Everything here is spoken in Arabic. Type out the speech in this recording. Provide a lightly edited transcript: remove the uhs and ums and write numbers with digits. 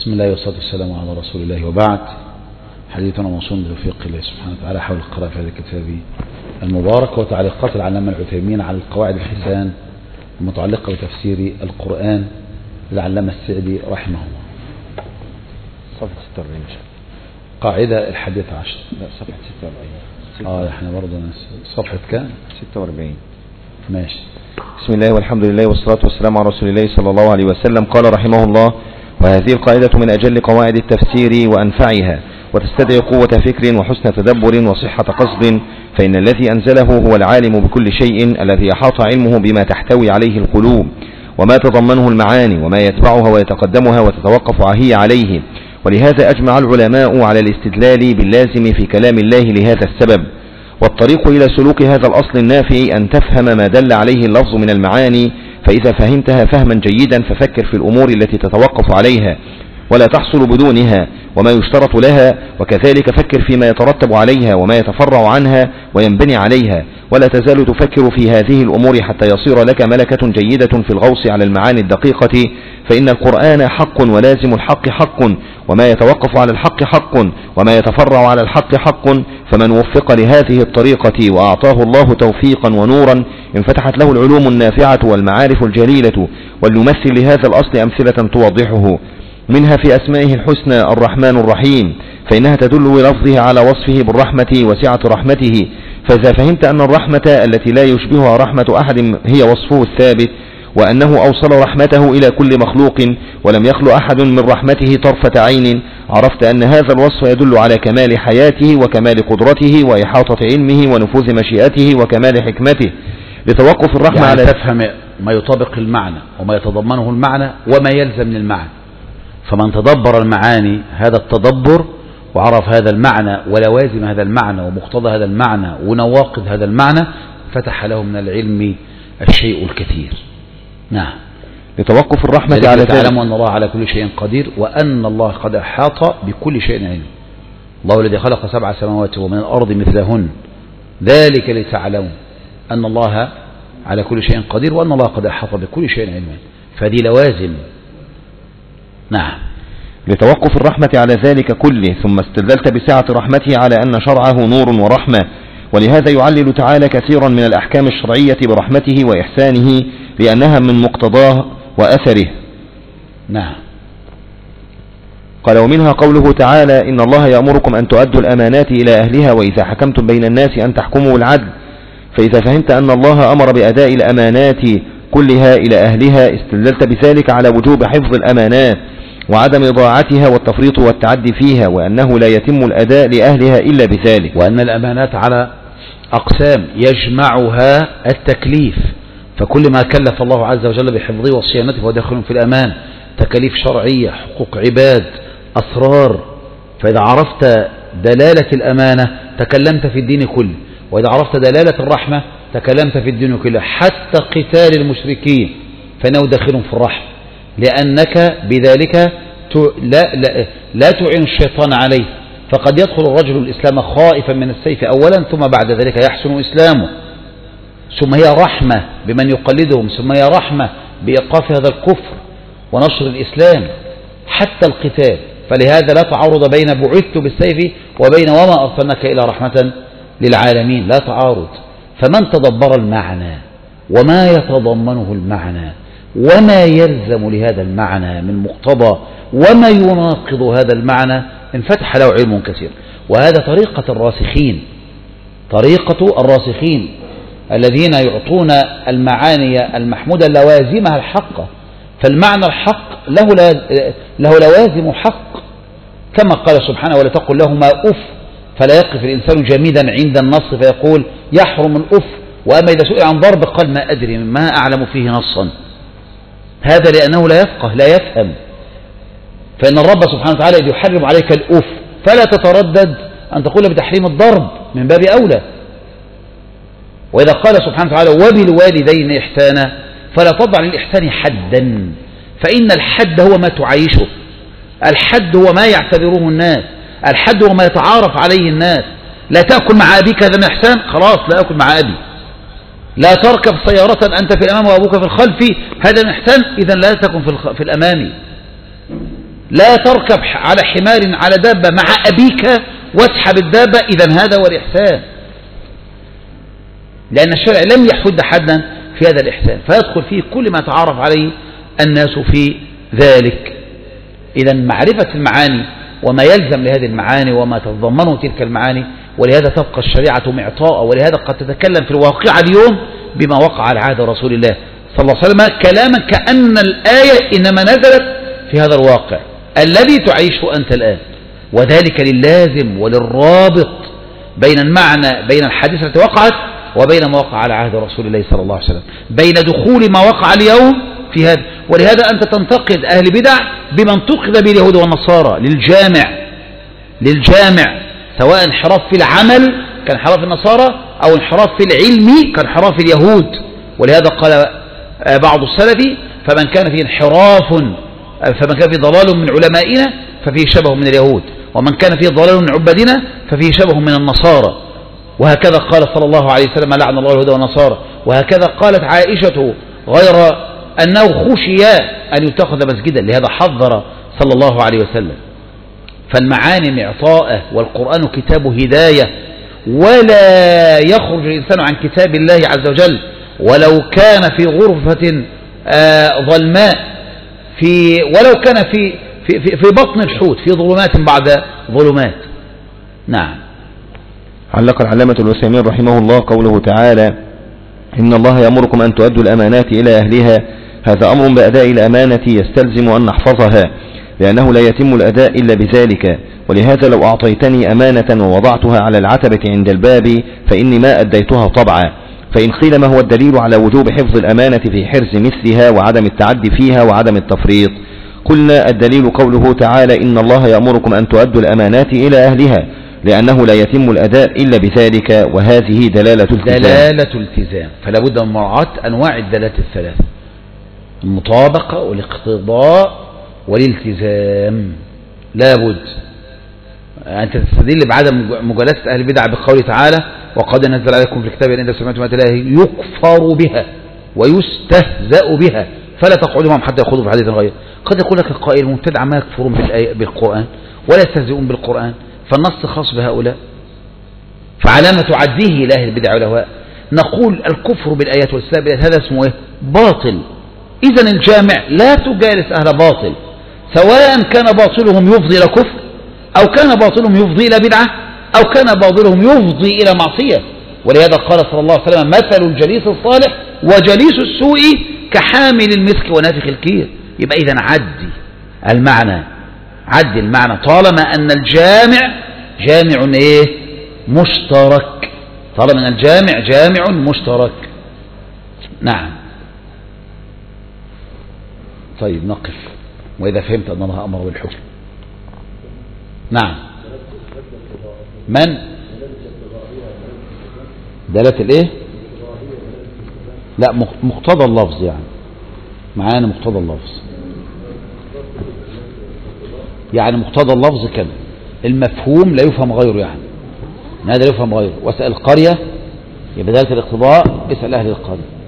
بسم الله والصلاة والسلام على رسول الله، وبعد. حديثنا موصول بتوفيق الله سبحانه وتعالى حول القراءة في هذا الكتاب المبارك وتعليقات العلامة العثيمين على القواعد الحسان المتعلقة بتفسير القرآن للعلامة السعدي رحمه الله. صفحة 46 قاعدة 11. لا، صفحة 46. احنا برضه صفحة كام؟ 46. ماشي. بسم الله والحمد لله والصلاة والسلام على رسول الله صلى الله عليه وسلم. قال رحمه الله: وهذه القاعدة من أجل قواعد التفسير وأنفعها، وتستدعي قوة فكر وحسن تدبر وصحة قصد، فإن الذي أنزله هو العالم بكل شيء الذي أحاط علمه بما تحتوي عليه القلوب وما تضمنه المعاني وما يتبعها ويتقدمها وتتوقف هي عليه. ولهذا أجمع العلماء على الاستدلال باللازم في كلام الله لهذا السبب. والطريق إلى سلوك هذا الأصل النافع أن تفهم ما دل عليه اللفظ من المعاني، فإذا فهمتها فهما جيدا ففكر في الأمور التي تتوقف عليها ولا تحصل بدونها وما يشترط لها، وكذلك فكر فيما يترتب عليها وما يتفرع عنها وينبني عليها، ولا تزال تفكر في هذه الأمور حتى يصير لك ملكة جيدة في الغوص على المعاني الدقيقة. فإن القرآن حق ولازم الحق حق، وما يتوقف على الحق حق، وما يتفرع على الحق حق. فمن وفق لهذه الطريقة وأعطاه الله توفيقا ونورا انفتحت له العلوم النافعة والمعارف الجليلة. ولنمثل لهذا الأصل أمثلة توضحه، منها في أسمائه الحسنى الرحمن الرحيم، فإنها تدل بلفظه على وصفه بالرحمة وسعة رحمته. فإذا فهمت أن الرحمة التي لا يشبهها رحمة أحد هي وصفه الثابت، وأنه أوصل رحمته إلى كل مخلوق ولم يخلو أحد من رحمته طرفة عين، عرفت أن هذا الوصف يدل على كمال حياته وكمال قدرته وإحاطة علمه ونفوذ مشيئته وكمال حكمته. لتوقف الرحمة يعني على تفهم ما يطابق المعنى وما يتضمنه المعنى وما يلزم من المعنى. فمن تدبر المعاني هذا التدبر وعرف هذا المعنى ولوازم هذا المعنى ومقتضى هذا المعنى ونواقض هذا المعنى، فتح له من العلم الشيء الكثير. نعم. لتوقف الرحمة على ذلك تعلم أن الله على كل شيء قدير، وأن الله قد أحاط بكل شيء علم. الله الذي خلق 7 سماوات ومن الأرض مثلهن، ذلك لتعلموا أن الله على كل شيء قدير وأن الله قد أحاط بكل شيء علما. فهذه لوازم. نعم. لتوقف الرحمة على ذلك كله، ثم استدلت بسعة رحمته على أن شرعه نور ورحمة. ولهذا يعلل تعالى كثيرا من الأحكام الشرعية برحمته وإحسانه، لأنها من مقتضاه وأثره. نعم. قال: ومنها قوله تعالى: إن الله يأمركم أن تؤدوا الأمانات إلى أهلها وإذا حكمتم بين الناس أن تحكموا العدل. فإذا فهمت أن الله أمر بأداء الأمانات كلها إلى أهلها، استدلت بذلك على وجوب حفظ الأمانات وعدم إضاعتها والتفريط والتعدي فيها، وأنه لا يتم الأداء لأهلها إلا بذلك. وأن الأمانات على أقسام يجمعها التكليف، فكل ما كلف الله عز وجل بحفظه وصيانته فهو داخل في الأمان. تكاليف شرعية، حقوق عباد، أسرار. فإذا عرفت دلالة الأمانة تكلمت في الدين كله، وإذا عرفت دلالة الرحمة تكلمت في الدين كله. حتى قتال المشركين فإنه داخل في الرحمة، لأنك بذلك لا تعين الشيطان عليه. فقد يدخل الرجل الإسلام خائفا من السيف أولا، ثم بعد ذلك يحسن إسلامه، ثم هي رحمة بمن يقلدهم، ثم هي رحمة بإيقاف هذا الكفر ونشر الإسلام حتى القتال. فلهذا لا تعارض بين بعثت بالسيف وبين وما أرسلناك إلى رحمة للعالمين، لا تعارض. فمن تدبر المعنى وما يتضمنه المعنى وما يلزم لهذا المعنى من مقتضى وما يناقض هذا المعنى انفتح له علم كثير. وهذا طريقة الراسخين، طريقة الراسخين الذين يعطون المعاني المحمودة لوازمها الحق. فالمعنى الحق له لوازم حق، كما قال سبحانه: ولا تقل لهما أف. فلا يقف الإنسان جميدا عند النص فيقول يحرم الأف، وأما إذا سئل عن ضرب قال ما أدري ما أعلم فيه نصا. هذا لأنه لا يفقه لا يفهم. فإن الرب سبحانه وتعالى إذ يحرم عليك الأف فلا تتردد أن تقول بتحريم الضرب من باب أولى. وإذا قال سبحانه وتعالى وبالوالدين إحسانا فلا تضع للإحسان حدا، فإن الحد هو ما تعيشه، الحد هو ما يعتبره الناس، الحد هو ما يتعارف عليه الناس. لا تأكل مع أبيك هذا من إحسان، خلاص لا أكل مع أبي. لا تركب سيارة أنت في الأمام وأبوك في الخلف، هذا من إحسان، إذن لا تكن في الأمام. لا تركب على حمار على دابة مع أبيك واسحب الدابة، إذن هذا هو الإحسان، لأن الشرع لم يحد حدا في هذا الإحسان، فيدخل فيه كل ما تعرف عليه الناس في ذلك. إذن معرفة المعاني وما يلزم لهذه المعاني وما تتضمنه تلك المعاني، ولهذا تبقى الشريعة معطاء، ولهذا قد تتكلم في الواقع اليوم بما وقع على عهد رسول الله صلى الله عليه وسلم كلاما كأن الآية إنما نزلت في هذا الواقع الذي تعيشه أنت الآن، وذلك للازم وللرابط بين المعنى بين الحديث التي وقعت وبين ما وقع على عهد رسول الله صلى الله عليه وسلم، بين دخول ما وقع اليوم في هذا. ولهذا أنت تنتقد أهل بدع بما انتقد به اليهود والنصارى للجامع، سواء انحراف في العمل كانحراف النصارى أو انحراف في العلم كانحراف اليهود. ولهذا قال بعض السلف: فمن كان فيه ضلال من علمائنا ففيه شبه من اليهود، ومن كان فيه ضلال من عبادنا ففيه شبه من النصارى. وهكذا قال صلى الله عليه وسلم: لعن الله اليهود والنصارى. وهكذا قالت عائشة غير أنه خشي أن يتخذ مسجدا، لهذا حذر صلى الله عليه وسلم. فالمعاني معطاءة، والقرآن كتاب هداية، ولا يخرج الإنسان عن كتاب الله عز وجل ولو كان في غرفة ظلماء، ولو كان في بطن الحوت، في ظلمات بعد ظلمات. نعم. علق العلامة العثيمين رحمه الله قوله تعالى: إن الله يأمركم أن تؤدوا الأمانات إلى أهلها. هذا أمر بأداء الأمانة يستلزم أن نحفظها، لأنه لا يتم الأداء إلا بذلك. ولهذا لو أعطيتني أمانة ووضعتها على العتبة عند الباب فإني ما أديتها طبعا. فإن قيل ما هو الدليل على وجوب حفظ الأمانة في حرز مثلها وعدم التعدي فيها وعدم التفريط؟ قلنا الدليل قوله تعالى: إن الله يأمركم أن تؤدوا الأمانات إلى أهلها، لأنه لا يتم الأداء إلا بذلك، وهذه دلالة التزام. فلا بد من مراعاة أنواع الدلالات الثلاثة: المطابقة والاقتضاء والالتزام. لا بد أنت تستدل بعدم مجالسة أهل البدع بقوله تعالى: وقد نزل عليكم في الكتاب أن إذا سمعتم آيات الله يكفر بها ويستهزأ بها فلا تقعدوا معهم حتى يخوضوا في حديث غيره. قد يقول لك القائل: المبتدع ما يكفرون بالقرآن ولا يستهزئون بالقرآن، فالنص خاص بهؤلاء، فعلامة تعديه لأهل البدع والأهواء. نقول: الكفر بالآيات والاستهزاء بالآيات هذا اسمه إيه؟ باطل. إذن الجامع لا تجالس أهل باطل، سواء كان باطلهم يفضي إلى كفر أو كان باطلهم يفضي إلى بدعة أو كان باطلهم يفضي إلى معصية. ولهذا قال صلى الله عليه وسلم: مثل الجليس الصالح وجليس السوء كحامل المسك ونافخ الكير. يبقى إذن عدي المعنى طالما أن الجامع جامع إيه؟ مشترك، طالما أن الجامع جامع مشترك. نعم. طيب نقف، وإذا فهمت أن الله أمر بالحكم. نعم. من دلالة الإيه؟ لا، مقتضى اللفظ، يعني معانا مقتضى اللفظ، يعني مقتضى اللفظ كده، المفهوم لا يفهم غيره، يعني هذا لا يفهم غيره. واسأل القرية، يبقى دلالة الاقتضاء اسأل أهل القرية.